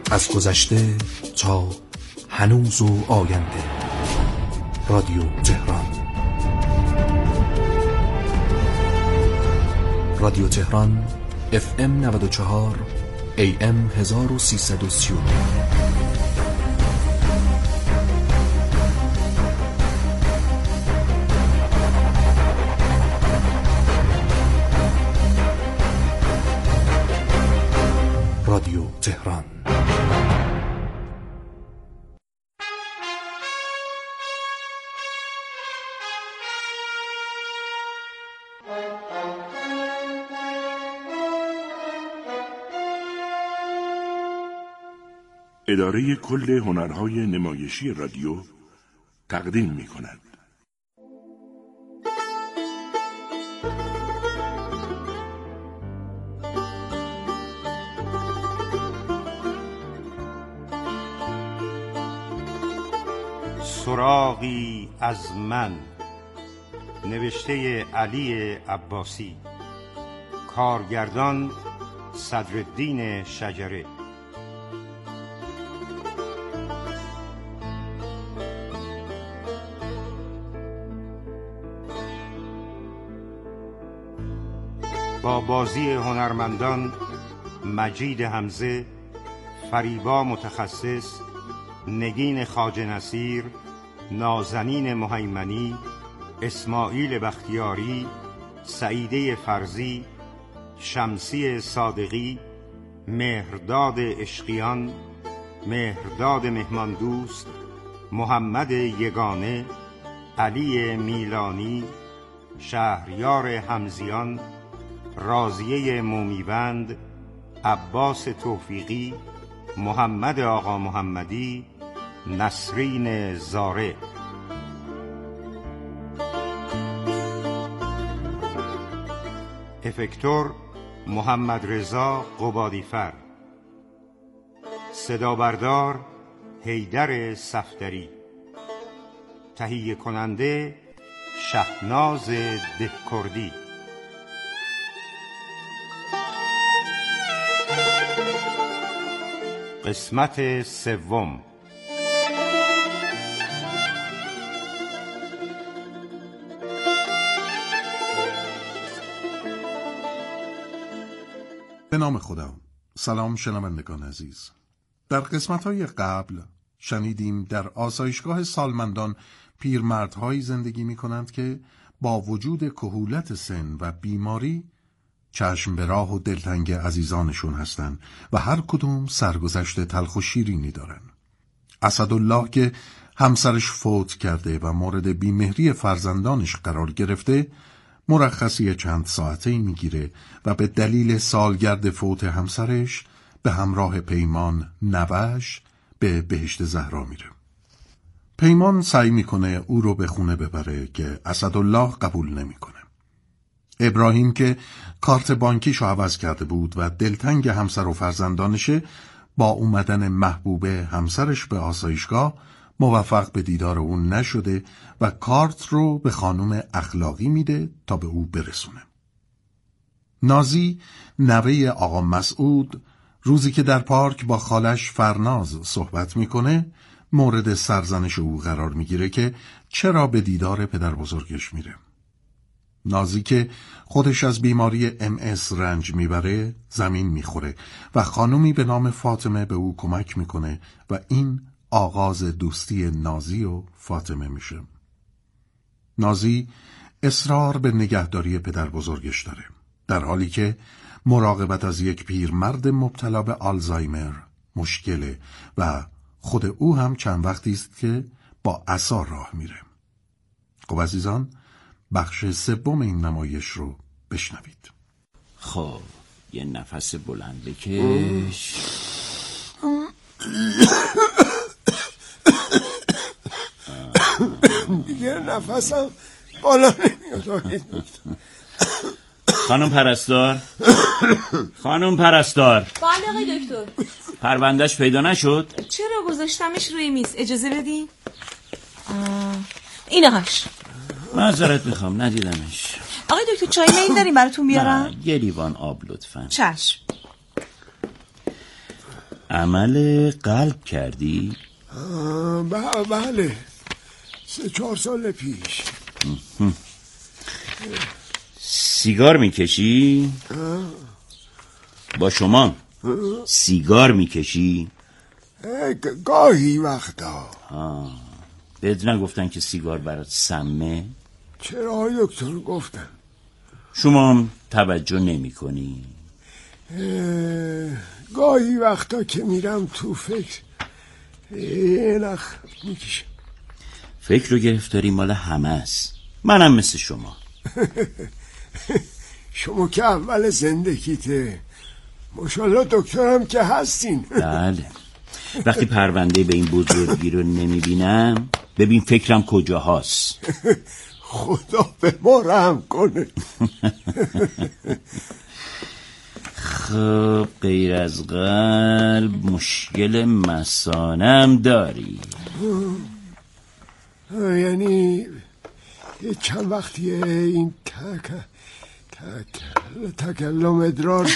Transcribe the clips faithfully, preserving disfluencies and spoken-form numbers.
از گذشته تا هنوز و آینده. رادیو تهران. رادیو تهران اف ام نود و چهار ای ام هزار و سیصد و سی و نه. رادیو تهران. اداره کل هنرهای نمایشی رادیو تقدیم می کند. سراغی از من، نوشته علی عباسی، کارگردان صدرالدین شجره. با بازی هنرمندان مجید حمزه، فریبا متخصص، نگین خواجه نصیر، نازنین مهیمنی، اسماعیل بختیاری، سعیده فرزی، شمسی صادقی، مهرداد عشقیان، مهرداد مهمان دوست، محمد یگانه، علی میلانی، شهریار حمزیان، راضیه مومیوند، عباس توفیقی، محمد آقا محمدی، نسرین زاره. افکتور محمد رضا قبادیفر. صدا بردار حیدر صفدری. تهیه کننده شهناز دهکردی. قسمت سوم. به نام خدا. سلام شنوندگان عزیز. در قسمت‌های قبل شنیدیم در آسایشگاه سالمندان پیرمردهایی زندگی می‌کنند که با وجود کهولت سن و بیماری چشم به راه و دلتنگ عزیزانشون هستند و هر کدوم سرگذشت تلخ و شیرینی دارن. اسدالله که همسرش فوت کرده و مورد بیمهری فرزندانش قرار گرفته، مرخصی چند ساعته‌ای میگیره و به دلیل سالگرد فوت همسرش به همراه پیمان نوش به بهشت زهرا میره. پیمان سعی میکنه او رو به خونه ببره که اسدالله قبول نمیکنه. ابراهیم که کارت بانکیشو عوض کرده بود و دلتنگ همسر و فرزندانشه، با اومدن محبوبه همسرش به آسایشگاه موفق به دیدار اون نشده و کارت رو به خانم اخلاقی میده تا به او برسونه. نازی نوه آقا مسعود روزی که در پارک با خالش فرناز صحبت میکنه مورد سرزنش او قرار میگیره که چرا به دیدار پدر بزرگش میره. نازی که خودش از بیماری ام اس رنج میبره زمین میخوره و خانومی به نام فاطمه به او کمک میکنه و این آغاز دوستی نازی و فاطمه میشه. نازی اصرار به نگهداری پدر بزرگش داره، در حالی که مراقبت از یک پیرمرد مبتلا به آلزایمر مشکله و خود او هم چند وقتی است که با عصا راه میره. خب عزیزان، بخش سوم این نمایش رو بشنوید. خب یه نفس بلند بکش. دیگه نفسم بالا نمیاد. خانم پرستار، خانم پرستار. بله آقای دکتر. پروندهش پیدا نشد؟ چرا گذاشتمش روی میز؟ اجازه بدین. اینهاش. معذرت میخوام ندیدمش. آقای دکتر چای میل داریم براتون بیارم؟ نه، یه لیوان آب لطفاً. چشم. عمل قلب کردی؟ ب- بله سه چهار سال پیش. سیگار میکشی؟ با شما سیگار میکشی؟ گ- گاهی وقتا. آه. بهت نگفتن که سیگار برات سمه؟ چرا های دکتر گفتن؟ شما توجه نمی کنی؟ گاهی وقتا که میرم تو فکر یه نخ میکشم. فکر رو گرفتاری مال همه است. منم مثل شما. شما که اول زندگیته، ماشاءالله دکترم که هستین. بله. وقتی پرونده به این بزرگی رو نمی بینم ببین فکرم کجا هست. خدا به ما رحم کنه. خب غیر از قلب مشکل مثانم داری؟ یعنی یه چند وقتیه این تک تک تکلم ادرار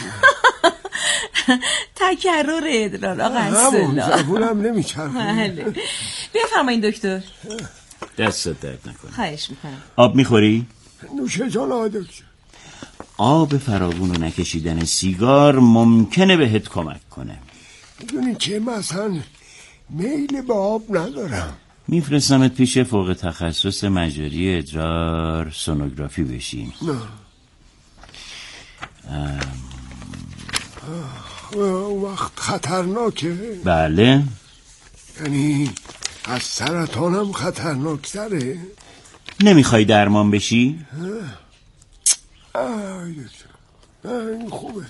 تکرر ادرار آقا همون عسلا. زبونم نمیچرخه. بله بفرمایید دکتر. دستت درد نکنه. خواهش میکنم. آب میخوری؟ نوشه جان آقا دکتر. آب فراوون و نکشیدن سیگار ممکنه بهت کمک کنه. میدونی که مثلا میل به آب ندارم. میفرستمت پیش فوق تخصص مجاری ادرار سونوگرافی بشی. نه اون وقت خطرناکه. بله. یعنی از سرطانم خطرناکتره. نمیخوای درمان بشی؟ آی دکتر این خوبه.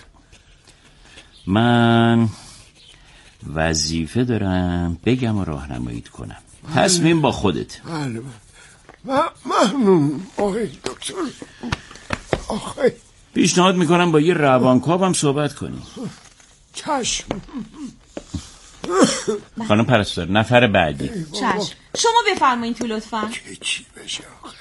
من وظیفه دارم بگم و راهنماییت کنم. تصمیم با خودت. بله بله ممنون آقای دکتر. آخه پیشنهاد میکنم با یه روانکاوم صحبت کنی. چشم. خانم پرستار نفر بعدی. چشم شما بفرمایید تو لطفا. که چی بشه آخه.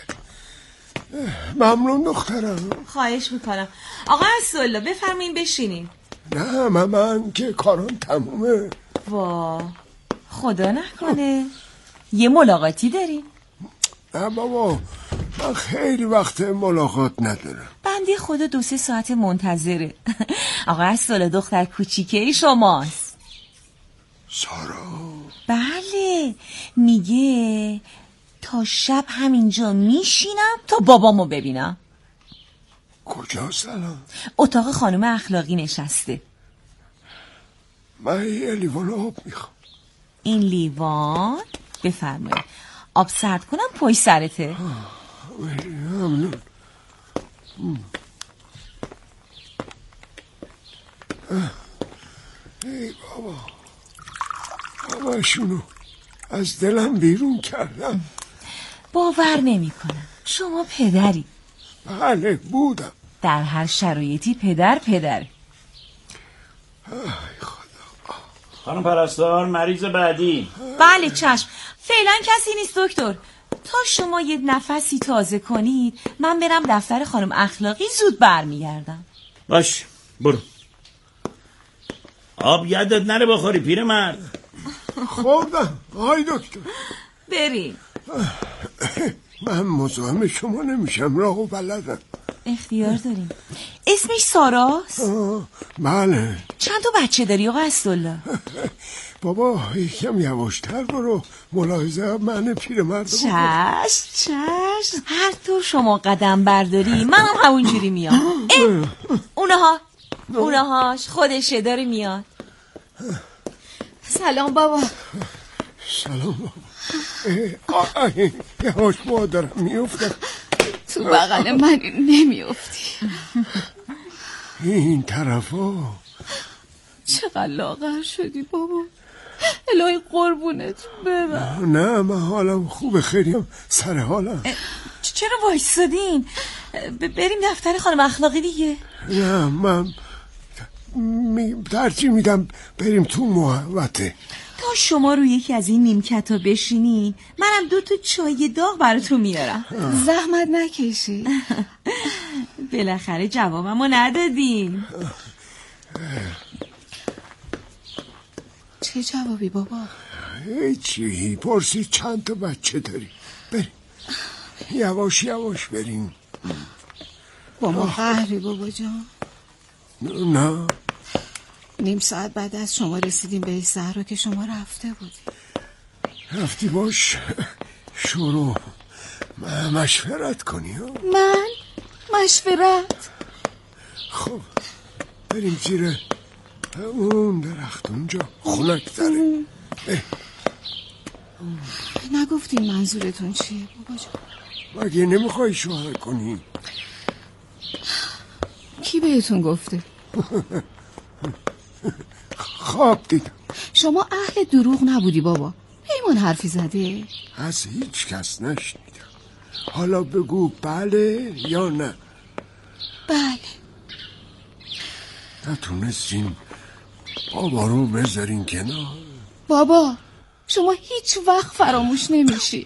ممنون دخترم. خواهش میکنم. آقا عسلا بفرمایید بشینین. نه من, من که کارم تمومه. وا خدا نکنه یه ملاقاتی داریم. نه بابا من خیلی وقت ملاقات ندارم. بنده خدا دو سه ساعت منتظره. آقا عسلا دختر کوچیکه شماست. سارا؟ بله میگه تا شب همینجا میشینم تا بابامو ببینم. کجا سلام؟ اتاق خانم اخلاقی نشسته. من یه لیوان آب میخوام. این لیوان بفرمایید آب سرد کنم پشت سرته. ممنون. ای بابا همشونو از دلم بیرون کردم. باور نمی کنم شما پدری. بله بودم. در هر شرایطی پدر پدر. ای خدا. خانم پرستار مریض بعدی. بله چشم فعلا کسی نیست دکتر. تا شما یه نفسی تازه کنید من برم دفتر خانم اخلاقی زود برمیگردم. باش برو. آب یادت نره بخوری پیرمرد. خوردم آی دکتر. بریم. من مزاحم شما نمیشم راهو بلدم. اختیار داریم. اسمش ساراست؟ بله. چند تا بچه داری آقا عسلا؟ بابا یکم یواشتر برو ملاحظه من پیرمرد. چشم چشم هر طور شما قدم برداری منم همونجوری میام. اونها اونهاش خودشه داره میاد. سلام بابا. سلام بابا. یواش مادرم میفتم. تو بغل من نمیافتی. این طرفا چقدر لاغر شدی بابا. الهی قربونت برم. نه من حالم خوبه خیلی هم سر حالم. چرا وایسادین؟ بریم دفتر خانم اخلاقی دیگه. نه من می... ترجیح میدم بریم تو محوطه. تا شما رو یکی از این نیمکت ها بشینی منم دو تا چای داغ براتون میارم. زحمت نکشی. بالاخره جوابمو ندادین. چه جوابی بابا؟ هیچی. پرسید چند تا بچه داری. بریم یواش یواش بریم. با ما قهری بابا جان؟ نه. نیم ساعت بعد از شما رسیدیم به زهرا که شما رفته بودی. رفتی باش شروع مشورت کنی ها؟ من؟ مشورت؟ خب بریم زیر اون درخت اونجا خنک داره. نگفتین منظورتون چیه بابا جان؟ مگه نمیخوای شوهر کنی؟ کی بهتون گفته؟ خواب دیدم. شما اهل دروغ نبودی بابا. پیمان حرفی زده؟ از هیچ کس نشنیدم. حالا بگو بله یا نه. بله. نتونستین بابا رو بذارین کنار؟ بابا شما هیچ وقت فراموش نمیشی.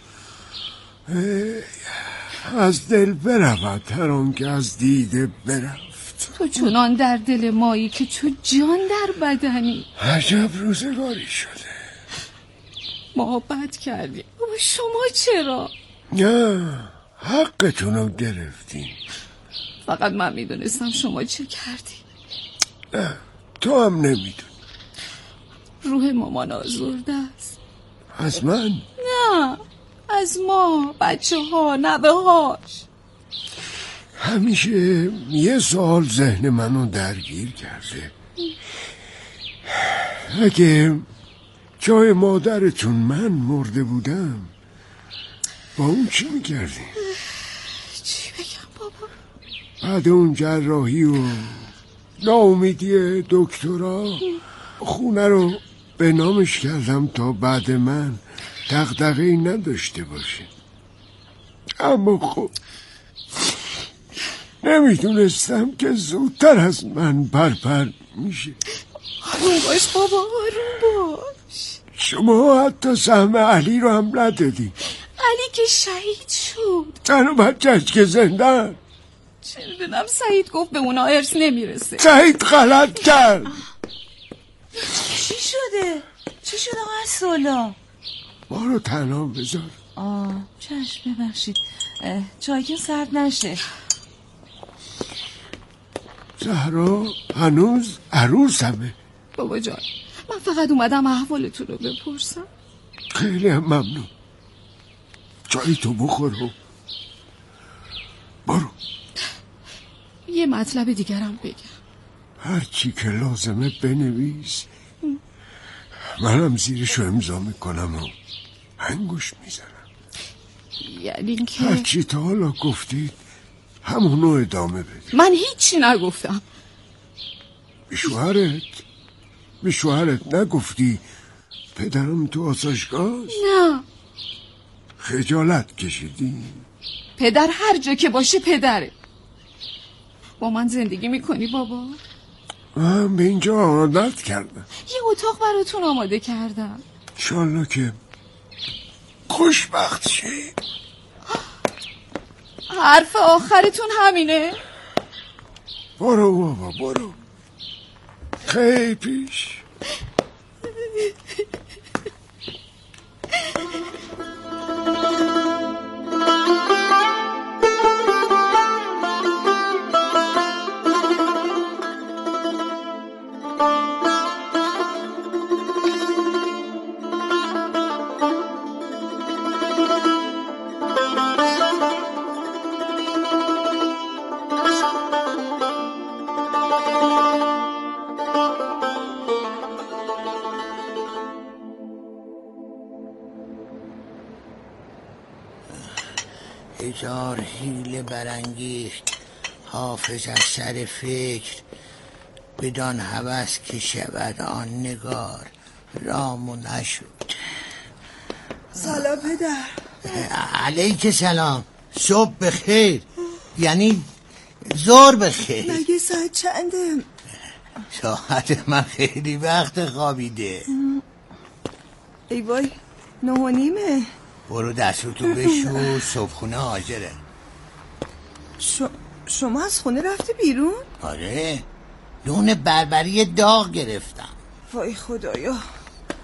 از دل برود هر آن که از دیده برفت. تو چنان در دل مایی که تو جان در بدنی. عجب روزگاری شده. ما بد کردیم بابا، شما چرا؟ نه حقتون رو گرفتین. فقط من میدونستم شما چه کردی. نه تو هم نمیدونی. روح مامان آزرده است. از من؟ نه از ما بچه ها نوه هاش. همیشه یه سوال ذهن منو درگیر کرده. اگه جای مادرتون من مرده بودم با اون چی میکردی؟ چی بگم بابا؟ بعد اون جراحی و ناامیدی دکترا خونه رو به نامش کردم تا بعد من دغدغه‌ای نداشته باشه. اما خب نمیدونستم که زودتر از من پرپر میشه. آروم باش بابا، آروم باش. شما حتی سهم علی رو هم ندادی. علی که شهید شد. زن و بچه‌اش که زندن. چه میدونم سعید گفت به اونا ارث نمیرسه. سعید غلط کرد. چی شده؟ چی شده آقا سولا؟ ما رو تنها بذار. آه چشم ببخشید، چای که سرد نشه. زهرا هنوز عروسمه. بابا جان من فقط اومدم احوالتون رو بپرسم. خیلی هم ممنون. چای تو بخور و برو. یه مطلب دیگرم بگم. هر چی که لازمه بنویس. منم زیرشو امضا میکنم و انگوش میزنم. یعنی که هر چی تا حالا گفتید همونو ادامه بدید. من هیچی نگفتم. به شوهرت به شوهرت نگفتی پدرم تو آسایشگاه؟ نه. خجالت کشیدی؟ پدر هر جا که باشه پدره. با من زندگی میکنی بابا؟ من به اینجا عادت کردم. یه اتاق براتون آماده کردم. انشالله که خوشبخت شی. حرف آخرتون همینه؟ برو بابا برو. خیلی پیش. هزار حیله برانگیخت حافظ از سر فکر، بدان هوس که شود آن نگار رام و نشد. سلام پدر. علیک سلام. صبح بخیر. یعنی ظهر بخیر. مگه ساعت چنده؟ ساعت من خیلی وقت خوابیده. ای وای نه و نیمه. برو دستتو بشور، صبحونه حاضره. ش... شما از خونه رفته بیرون؟ آره، دونه بربری داغ گرفتم. وای خدایا.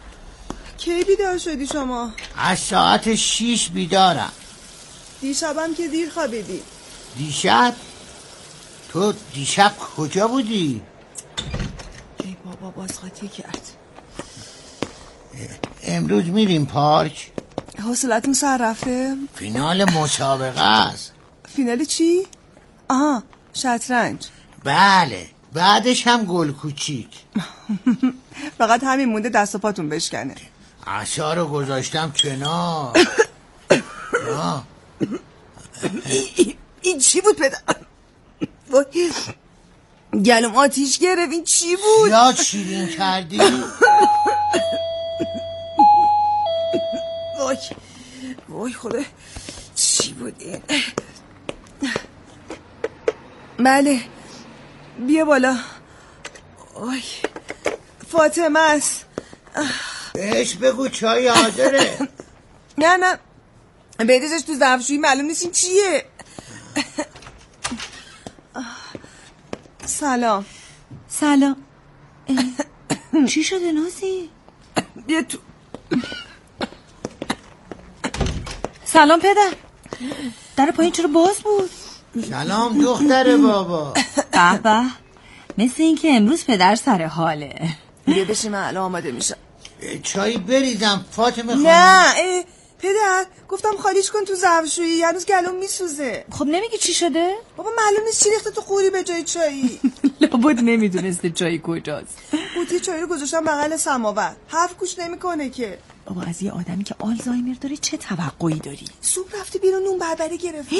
کی بیدار شدی شما؟ از ساعت شیش بیدارم. دیشبم که دیر خوابیدی. دیشب؟ تو دیشب کجا بودی؟ ای بابا باز قاطی کرد. امروز میریم پارک؟ حوصلتون سر رفته؟ فینال مسابقه است. فینال چی؟ آها شطرنج. بله بعدش هم گل کوچیک. فقط همین مونده دست و پاتون بشکنه. عصا رو گذاشتم کنار. این چی بود پدر؟ گلوم آتیش گرفت. این چی بود؟ یا شیرین کردی؟ وای وای خدا چی بود این؟ بله بیا بالا. وای فاطمه است. بهش بگو چای حاضره. نه نه بریزش تو ظرفشویی معلوم نیست این چیه. سلام. سلام. چی شده نازی؟ بیا تو. سلام پدر. در پایین چرا باز بود؟ سلام دختر بابا. به به مثل این که امروز پدر سر حاله. بیا بشی من الان آماده میشم. چایی بریزم فاطمه خانم؟ نه اه، پدر گفتم خالیش کن تو ظرفشویی هنوز گلوم میسوزه. خب نمیگی چی شده؟ بابا معلوم نیست چی ریخته تو قوری به جای چایی. لابد نمیدونسته جایی کجاست. قوطی چایی رو گذاشتم بغل سماور. حرف گوش نمیکنه که. بابا از یه آدمی که آلزایمر داره چه توقعی داری؟ صبح رفتی بیرون نون بربری گرفتی.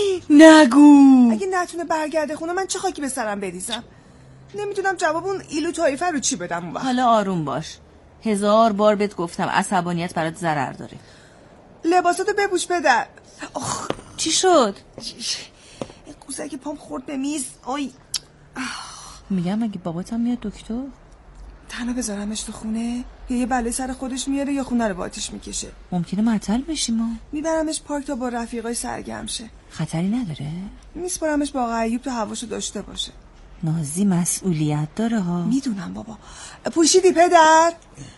نگو. اگه نتونه برگرده خونه من چه خاکی به سرم بریزم؟ نمیدونم جواب اون ایلو طایفه رو چی بدم اون وقت. حالا آروم باش. هزار بار بهت گفتم عصبانیت برات ضرر داره. لباساتو بپوش پدر. آخ چی شد؟ این قوزک پام خورد به میز. آی میگم اگه باباتم میاد دکتر تنها بذارمش تو خونه یا یه بله سر خودش میاره یا خونه رو با آتیش میکشه. ممکنه معطل بشیم ما. میبرمش پارک تا با رفیقای سرگرم شه. خطری نداره؟ میسپارمش با آقا ایوب تا هواشو داشته باشه. نازی مسئولیت داره ها. میدونم بابا. پوشیدی پدر؟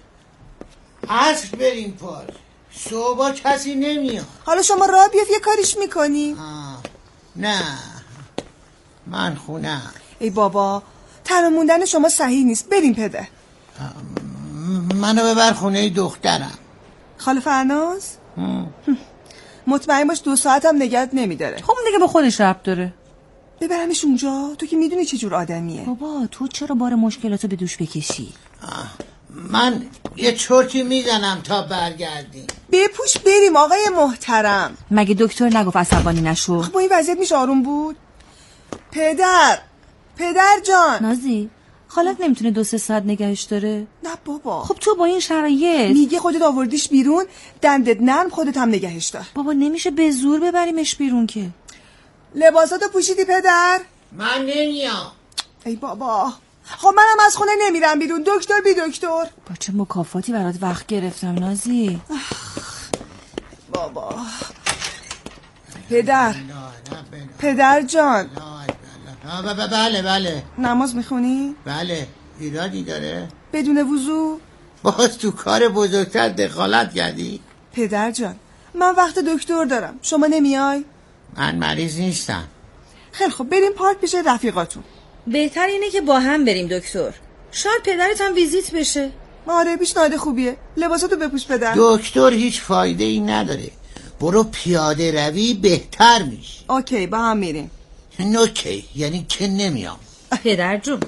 عصر بریم پارک. صبح کسی نمیاد. حالا شما راه بیافت یه کاریش میکنی؟ نه من خونه. ای بابا تنها موندن شما صحیح نیست. بریم پدر. منو ببر خونه دخترم. خاله فرناز؟ مطمئن باش دو ساعت هم نگهت نمیداره. خب دیگه به خودش ربط داره. ببرمش اونجا؟ تو که میدونی چه جور آدمیه. بابا تو چرا بار مشکلاتو به دوش بکشی؟ من یه چرتی میزنم تا برگردیم. بپوش بریم آقای محترم. مگه دکتر نگفت عصبانی نشو؟ با این وضعیت میشه آروم بود؟ پدر پدر جان. نازی خالت نمیتونه دو سه ساعت نگهش داره؟ نه بابا. خب تو با این شرایط میگه خودت آوردیش بیرون دندت نرم خودت هم نگهش دار. بابا نمیشه به زور ببریمش بیرون که. لباساتو پوشیدی پدر؟ من نمیام. ای بابا خب منم از خونه نمیرم بیرون. دکتر بی دکتر. با چه مکافاتی برات وقت گرفتم نازی. بابا پدر پدر جان. بله بله. نماز میخونی؟ بله. ایرادی داره؟ بدون وضو؟ باز تو کار بزرگتر دخالت کردی؟ پدر جان من وقت دکتر دارم. شما نمیای؟ من مریض نیستم. خیلی خب بریم پارک پیش رفیقاتون. بهتر اینه که با هم بریم دکتر. شاید پدرت هم ویزیت بشه. آره پیشنهاد خوبیه. لباساتو بپوش پدر. دکتر هیچ فایده ای نداره. برو پیاده روی بهتر میشه. اوکی با هم میریم. اوکی یعنی که نمیام. پدر جون.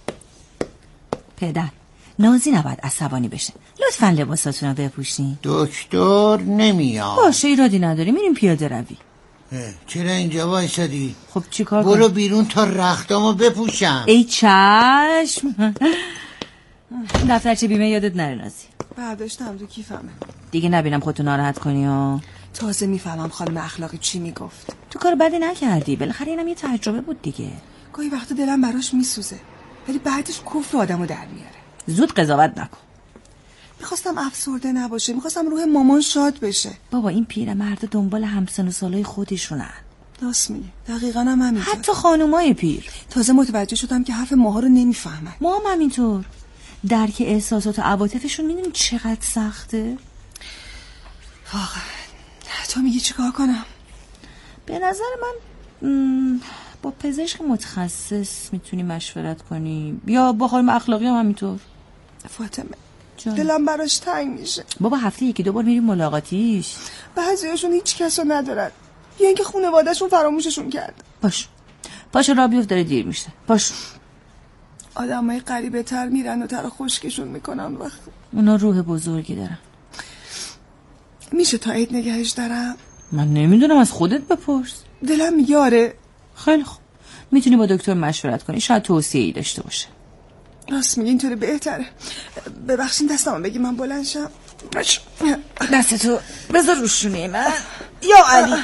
پدر نازی نباید عصبانی بشه. لطفا لباساتون رو بپوشین. دکتر نمیام. باشه ایرادی نداری میریم پیاده روی. چرا اینجا وایسادی؟ خب چیکار کنم؟ برو کنم؟ بیرون تا رختامو بپوشم. ای چشم. دفترچه بیمه یادت نره نازی. برداشتم تو کیفمه. دیگه نبینم خودتو ناراحت کنی ها. تازه میفهمم خانم اخلاقی چی میگفت. تو کار بدی نکردی. بالاخره اینم یه تجربه بود دیگه. گاهی وقتا دلم براش میسوزه ولی بعدش کفر آدمو در میاره. زود قضاوت نکن. میخواستم افسرده نباشه. میخواستم روح مامان شاد بشه. بابا این پیرمرد دنبال همسن و سالای خودشونن. راست میگی. دقیقاً هم همینطور. حتی خانومای پیر. تازه متوجه شدم که حرف ماها رو نمیفهمن. ما هم همینطور. درک احساسات و عواطفشون میدونی چقدر سخته؟ واقعا تو میگی چیکار کنم؟ به نظر من با پزشک متخصص میتونی مشورت کنی یا با خانم اخلاقی هم همینطور. فاطمه جان. دلم براش تنگ میشه. بابا هفته یکی دو بار میریم ملاقاتیش. بعضیاشون هیچ کسو ندارن یا اینکه خانواده‌شون فراموششون کرد. باش باش را بیفت داره دیر میشه. باش آدمای غریبه تر میرن و تر خشکشون میکنن وقت. اونا روح بزرگی دارن. میشه تا عید نگهش دارم؟ من نمیدونم، از خودت بپرس. دلم میگه آره. خیلی خوب، میتونی با دکتر مشورت کنی، شاید توصیه‌ای داشته باشه. راست میگه، اینطوری بهتره. ببخشین دستمو بگی من بلند شم. باش دستتو بذار رو شونه من. یا علی.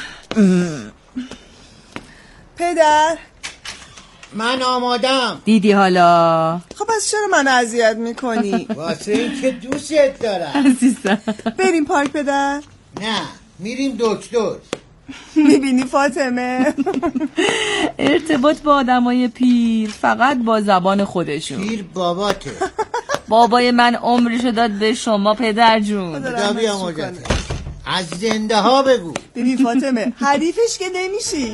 پدر من آمادم. دیدی حالا؟ خب پس چرا من اذیت میکنی؟ واسه این که دوستت دارم. عزیزم بریم پارک پدر؟ نه میریم دکتر. میبینی فاطمه؟ ارتباط با آدمای پیر فقط با زبان خودشون. پیر باباته. بابای من عمرشو داد به شما پدر جون. خدا بیامرزت. از زنده ها بگو. ببین فاطمه حریفش که نمیشی.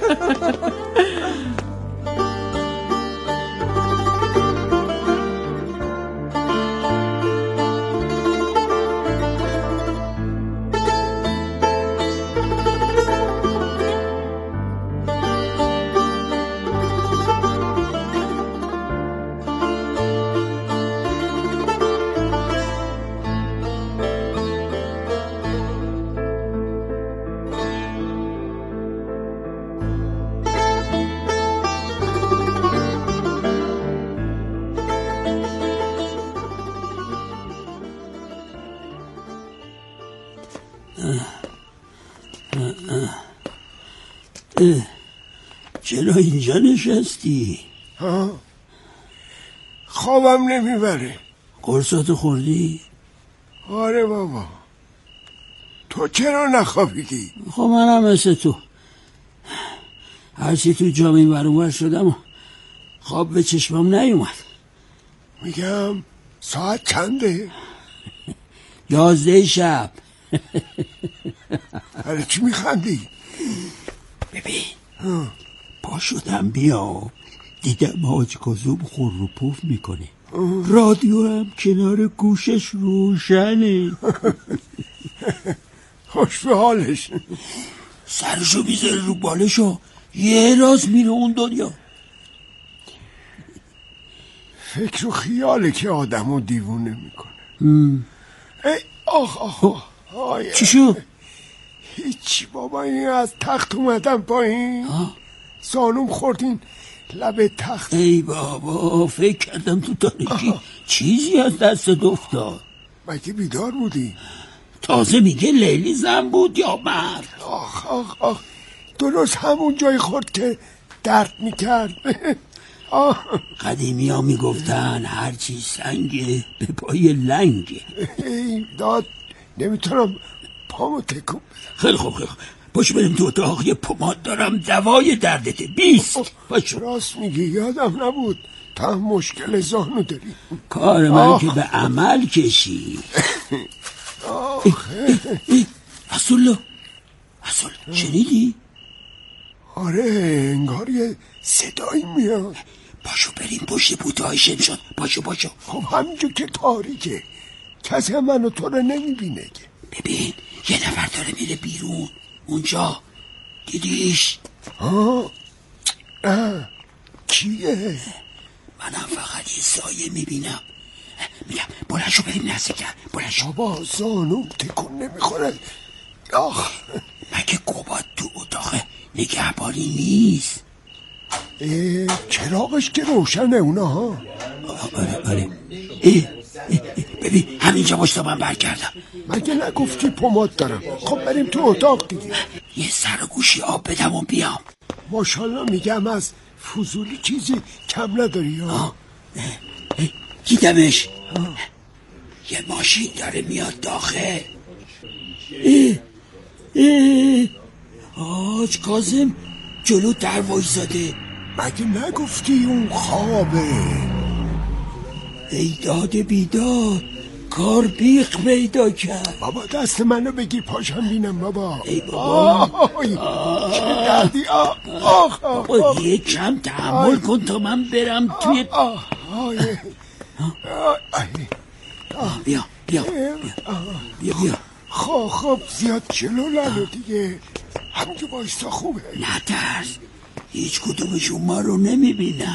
چرا اینجا نشستی؟ ها؟ خوابم نمیبره. قرصاتو خوردی؟ آره بابا. تو چرا نخوابیدی؟ خب منم مثل تو هرچی تو جامعه برونور شدم و خواب به چشمم نیومد. میگم ساعت چنده؟ یازده شب. برای چی میخندی؟ ببین پا شدم بیا، دیدم حاج کاظم خور رو پوف میکنه، رادیو هم کنار گوشش روشنه. خوش به حالش. سرشو میذاره رو بالشو یه راست میره اون دنیا. فکر و خیاله که آدمو دیوونه میکنه. ای آخ آخ آخ. چی شو؟ هیچی بابا، این از تخت اومدم پایین، زانوم خوردین لب تخت. ای بابا فکر کردم تو تاریکی چیزی از دست افتاد. مگه بیدار بودی؟ تازه میگه لیلی زن بود یا مرد؟ آخ آخ آخ درست همون جای خورد که درد میکرد. قدیمی ها میگفتن هرچی سنگه به پای لنگه. ای داد نمیتونم پامو تکون بدم. خیلی خوب خیلی خوب پاشو بریم تو اتاق، یه پماد دارم دوای دردته. بیست پاشو. راست میگی یادم نبود تا هم مشکل زانو داری. کار من آه. که به عمل کشی. رسول رسول شنیدی؟ آره انگار یه صدایی میاد. پاشو بریم پشت بوته‌های شمشاد. پاشو پاشو. خب همینجور که تاریکه کسی هم منو تو رو نمیبینه که. ببین یه نفر داره میره بیرون اونجا، دیدیش؟ ها اه. کیه؟ منم فقط یه سایه میبینم. میگم بلند شو بریم نزدیک‌تر. بلند شو. بابا زانوم تکون نمیخوره. آخ مگه قباد تو اتاق نگهبانی نیست؟ چراغش که روشنه اونا ها. آره آره اه اه ببین همینجا باشتا من برگردم. مگه نگفتی پماد دارم؟ خب بریم تو اتاق دیگه. یه سر و گوشی آب بدم و بیام. ماشالله میگم از فضولی چیزی کم نداری ها. دیدمش یه ماشین داره میاد داخل. اه اه حاج کاظم جلو در وایساده. مگه نگفتی اون خوابه؟ ای داد بیداد، کار بیخ پیدا کرد. بابا دست منو بگیر پاشم بینم بابا. ای بابا آی چه دردی. آه آه بابا یه کم تحمل کن تا من برم توی. آه آه بیا بیا بیا بیا. خب خب زیاد جلو نرو دیگه، همینجا بایستا خوبه. نترس، هیچ کدومشون ما رو نمیبینم.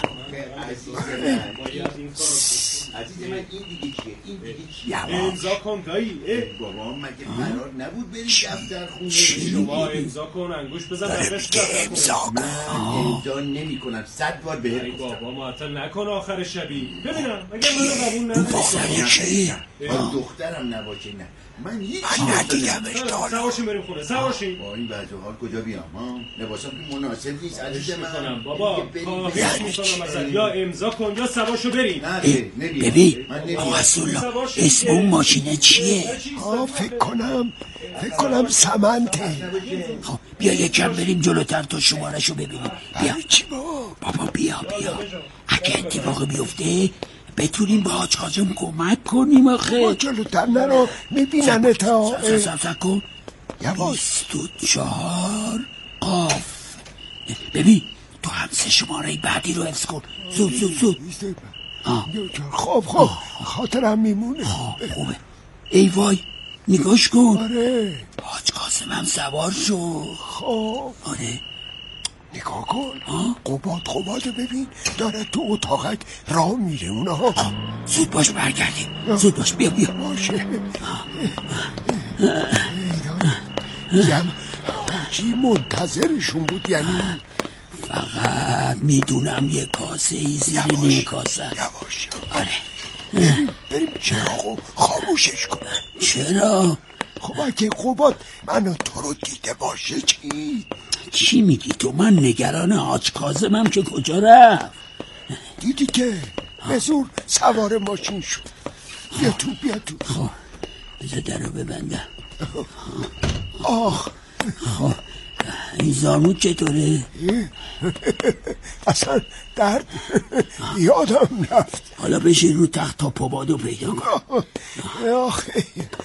عزیز من این دیگه چیه؟ این دیگه چیه؟ امضا کن دایی. بابا مگه قرار نبود بریم دفتر خونه؟ شما امضا کن، انگوش بزن دفترش امضا کن. امضا نمی کنم، صد بار بهت گفتم. بابا معطل نکن آخر شبی. ببینم مگه منو قبول نداری؟ چیه؟ دخترم نباشه. نه من هیچ من ندیدمش تا سواشیم بریم خونه. سواشیم. با این وضع حال کجا بیام؟ لباسم که مناسب نیست عزیز من. بابا خواهش میکنم ازت یا امضا کن یا سواشو بریم. ببین آقا رسول الله، اسم اون ماشینه چیه؟ آه فکر کنم فکر کنم سمنته. خب بیا یکم بریم جلوتر تا شمارشو ببینیم. بیا چی بابا؟ بابا بیا بیا، اگه اتفاقی بیفته بتونیم با حاج کاظم کمک کنیم. آخه ما جلوتر نرو میبینن تا سب کن. بیست و چهار قاف. ببین تو هم سه شماره بعدی رو حفظ کن. زود زود زود. خب خب خاطرم میمونه. خوبه. ای وای نگاش کن. آره حاج کاظم هم سوار شو. خب آره نگاه کن. قباد قباد ببین داره تو اتاقک راه میره. اونها زود باش برگردیم. زود باش بیا بیا. باشه میگم چی منتظرشون بود یعنی؟ فقط میدونم یه کاسه ای زیر نیم کاسه. یواش. آره بریم بریم چراغو خاموشش کن. چرا؟ خب اگه قباد منو تو رو دیده باشه چی؟ چی میگی تو؟ من نگران حاج کاظمم که کجا رفت. دیدی که به زور سوار ماشین شد. بیا تو بیا تو. خب بذار در رو ببندم. آخ خب این زانو چطوره؟ اصلا درد یادم رفت. حالا بشین رو تخت تا پابادو پیدا کن. آخه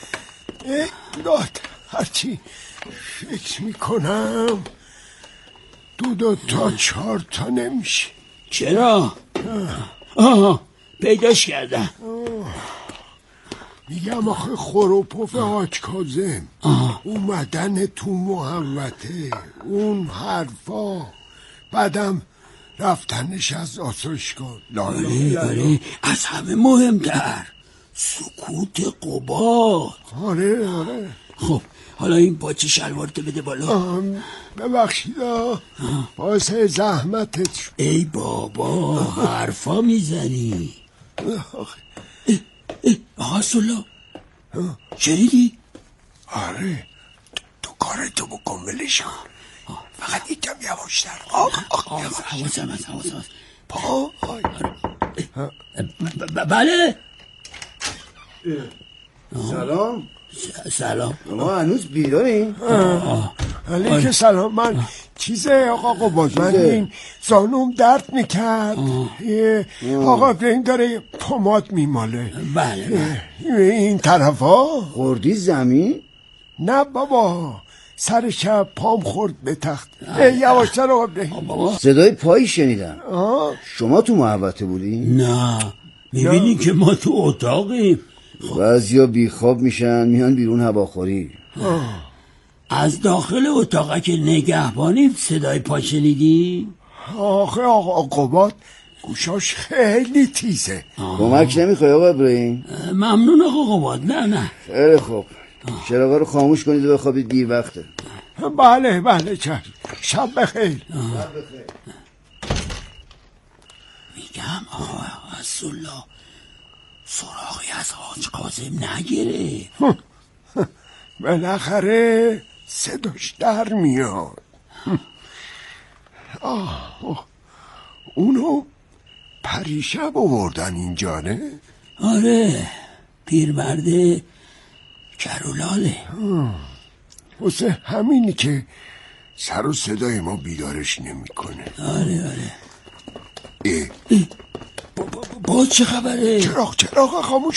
داد هرچی فکر میکنم دو دو تا چهار تا نمیشه. چرا؟ آه پیداش کردم. میگم آخه خور و پف حاج کاظم اومدن تو محوطه، اون حرفا، بعدم رفتنش از آسایشگاه. آره آره از همه مهمتر سکوت قباد. آره آره. خب حالا این پاچه شلوارتو بده بالا. ببخشید باعث زحمتت شد. ای بابا حرفا میزنی. آقا سلا شنیدی؟ آره تو کارتو بکن ولش کن. فقط یکم یواشتر. حواسم هست حواسم هست. پا بله سلام. سلام. ما هنوز بیداریم؟ علیک سلام. من چیزه آقا قباد، من این زانوم درد میکرد. آقا ابراهیم داره پماد میماله. بله این طرف ها. خوردی زمین؟ نه بابا سر شب پام خورد به تخت. یواشتر آقا ابراهیم. صدای پایی شنیدم. شما تو محوطه بودی؟ نه میبینی که ما تو اتاقیم. بعضیا بیخواب میشن میان بیرون هواخوری. از داخل اتاقه که نگهبانی صدای پا شنیدی؟ آخه آقا قباد گوشاش خیلی تیزه. کمک نمیخوای آقا ابراهیم؟ ممنون آقا قباد. نه نه خیلی خوب. چراغا رو خاموش کنید و بخوابید، دیر وقته. بله بله چشم. شب بخیر. شب بخیر. میگم آقا رسول سراغی از حاج کاظم نگیره. بالاخره صداش در میاد. آه اونو پریشب آوردن اینجا نه؟ آره پیرمرده کرولاله. واسه همینی که سر و صدای ما بیدارش نمیکنه. آره آره. اه. اه. با چه خبره؟ چراغ چراغ خاموش